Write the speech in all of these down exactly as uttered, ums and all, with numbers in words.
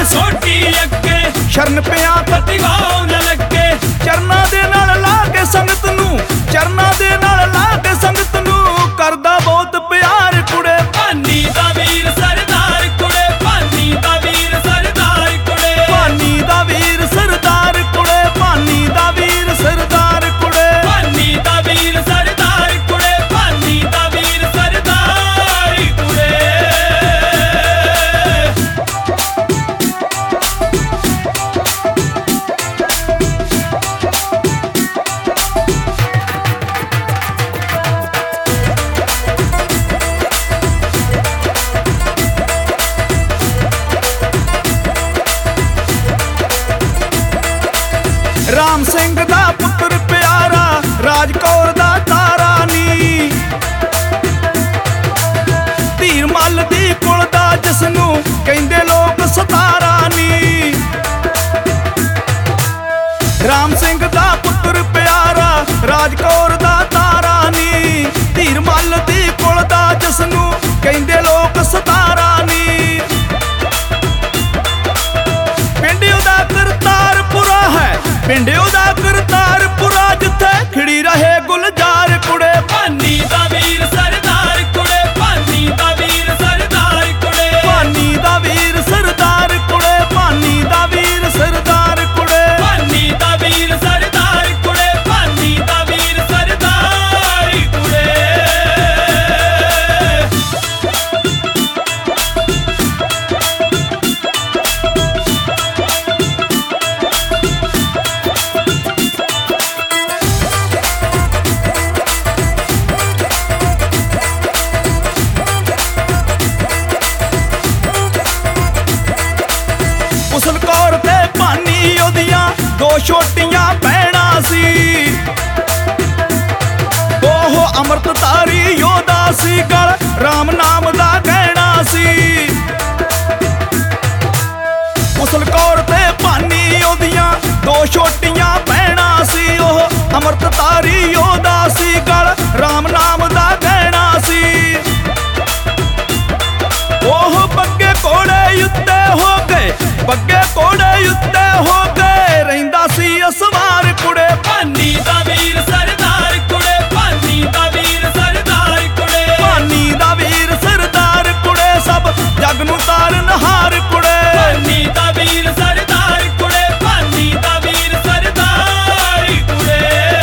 ਸੋਟੀ ਅੱਗੇ ਸ਼ਰਨ ਪਿਆ ਕਟਿਵਾਉ ਨਾ ਲੱਗੇ ਚਰਨਾਂ ਦੇ ਨਾਲ ਲਾ ਕੇ ਸੰਗਤ ਨੂੰ ਚਰਨਾਂ ਦੇ ਨਾਲ ਲਾ ਕੇ ਸੰਗਤ ਨੂੰ ਕਰਦਾ ਬਹੁਤ ਪਿਆਰ ਕੁੜੇ ਭਾਨੀ ਦਾ ਵੀਰ ਸਰਦਾਰ ਕੁੜੇ ਭਾਨੀ ਦਾ ਵੀਰ ਸਰਦਾਰ ਕੁੜੇ ਭਾਨੀ ਦਾ ਵੀਰ ਸਰਦਾਰ ਕੁੜੇ ਭਾਨੀ ਦਾ ਵੀਰ ਸਰਦਾਰ ਕੁੜੇ ਭਾਨੀ ਦਾ ਵੀਰ ਸਰਦਾਰ ਕੁੜੇ ਭਾਨੀ ਦਾ ਵੀਰ ਸਰਦਾਰ ਕੁੜੇ ਰਾਮ ਸਿੰਘ ਦਾ ਪੁੱਤਰ ਪਿਆਰਾ ਰਾਜ ਕੌਰ ਦਾ ਤਾਰਾ ਨੀ ਧੀਰ ਮੱਲ ਦੀ ਕੁਲ ਦਾ ਜਿਸਨੂੰ ਕਹਿੰਦੇ ਲੋਕ ਸਤਾਰਾ ਨੀ ਰਾਮ ਸਿੰਘ ਦਾ ਪੁੱਤਰ ਪਿਆਰਾ ਰਾਜ ਕੌਰ ਦਾ ਤਾਰਾ ਨੀ ਧੀਰ ਮੱਲ ਦੀ ਕੁਲ ਦਾ ਜਿਸਨੂੰ ਕਹਿੰਦੇ ਲੋਕ ਸਤਾਰਾ ਨੀ ਪਿੰਡ ਉਹਦਾ ਕਰਤਾਰਪੁਰਾ ਹੈ ਪਿੰਡ ਉਹਦਾ ਕਰਤਾਰਪੁਰਾ ਜਿੱਥੇ ਖਿੜੀ ਰਹੇ ਗੁਲਜ਼ਾਰ ਕੁੜੇ ਭਾਨੀ ਦਾ ਵੀਰ ਸਰਦਾਰ ਕੁੜੇ ਭਾਨੀ ਦਾ ਵੀਰ ਸਰਦਾਰ ਕੁੜੇ ਭਾਨੀ ਦਾ ਵੀਰ ਸਰਦਾਰ ਕੁੜੇ ਭਾਨੀ ਦਾ ਵੀਰ ਸਰਦਾਰ ਕੁੜੇ ਭਾਨੀ ਦਾ ਵੀਰ ਸਰਦਾਰ ਕੁੜੇ ਭਾਨੀ ਦਾ ਵੀਰ ਸਰਦਾਰ ਕੁੜੇ ਉਸਲ ਕੌਰ ਤੇ ਭਾਨੀ ਉਹਦੀਆਂ ਦੋ ਛੋਟੀਆਂ ਭੈਣਾਂ ਸੀ ਉਹ ਅੰਮ੍ਰਿਤਧਾਰੀ ਯੋਧਾ ਸੀ ਗਲ ਰਾਮ ਨਾਮ ਦਾ ਗਹਿਣਾ ਸੀ ਉਸਲ ਕੌਰ ਤੇ ਭਾਨੀ ਉਹਦੀਆਂ ਦੋ ਛੋਟੀਆਂ ਭੈਣਾਂ ਸੀ ਉਹ ਅੰਮ੍ਰਿਤਧਾਰੀ ਯੋਧਾ ਸੀ ਗਲ ਰਾਮ ਨਾਮ ਦਾ ਗਹਿਣਾ ਸੀ ਉਹ ਬੱਗੇ ਘੋੜੇ ਉੱਤੇ ਹੋ ਗਏ ਬੱਗੇ ਘੋੜੇ ਉੱਤੇ ਹੋ ਗਏ ਰਹਿੰਦਾ ਸੀ ਅਸਵਾਰ ਕੁੜੇ ਭਾਨੀ ਦਾ ਵੀਰ ਸਰਦਾਰ ਕੁੜੇ ਭਾਨੀ ਦਾ ਵੀਰ ਸਰਦਾਰ ਕੁੜੇ ਭਾਨੀ ਦਾ ਵੀਰ ਸਰਦਾਰ ਕੁੜੇ ਸਭ ਜਗ ਨੂੰ ਤਾਰਨਹਾਰ ਕੁੜੇ ਭਾਨੀ ਦਾ ਵੀਰ ਸਰਦਾਰ ਕੁੜੇ ਭਾਨੀ ਦਾ ਵੀਰ ਸਰਦਾਰ ਕੁੜੇ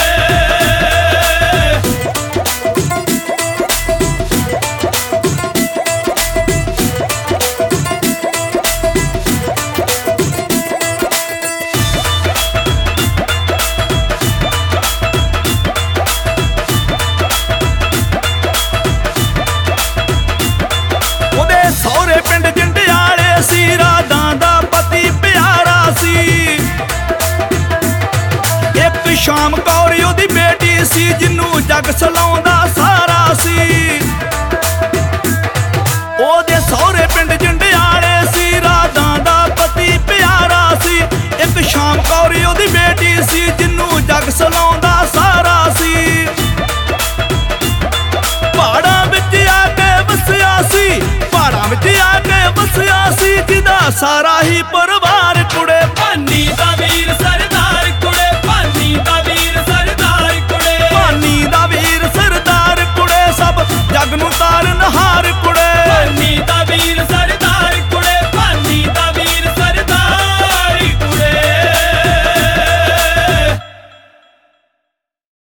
ਉਹਦੇ ਸਹੁਰੇ ਪਿੰਡ ਜੰਡਿਆਲੇ ਸੀ ਰਾਧਾਂ ਦਾ ਪਤੀ ਪਿਆਰਾ ਸੀ ਇੱਕ ਸ਼ਾਮ ਕੌਰ ਉਹਦੀ ਬੇਟੀ ਸੀ ਜਿਹਨੂੰ ਜਗ ਸਲਾਉਂਦਾ ਸਾਰਾ ਸੀ ਉਹਦੇ ਸਹੁਰੇ ਪਿੰਡ ਜੰਡਿਆਲੇ ਸੀ ਰਾਧਾਂ ਦਾ ਪਤੀ ਪਿਆਰਾ ਸੀ ਇੱਕ ਸ਼ਾਮ ਕੌਰ ਉਹਦੀ ਬੇਟੀ ਸੀ ਜਿਹਨੂੰ ਜਗ ਸਲਾਉਂਦਾ ਸਾਰਾ ਸੀ ਪਹਾੜਾਂ ਵਿੱਚ ਆ ਕੇ ਵਸਿਆ ਸੀ ਪਹਾੜਾਂ ਵਿੱਚ ਆ ਕੇ ਵਸਿਆ ਸੀ ਜਿਹਦਾ ਸਾਰਾ ਹੀ ਪਰਿਵਾਰ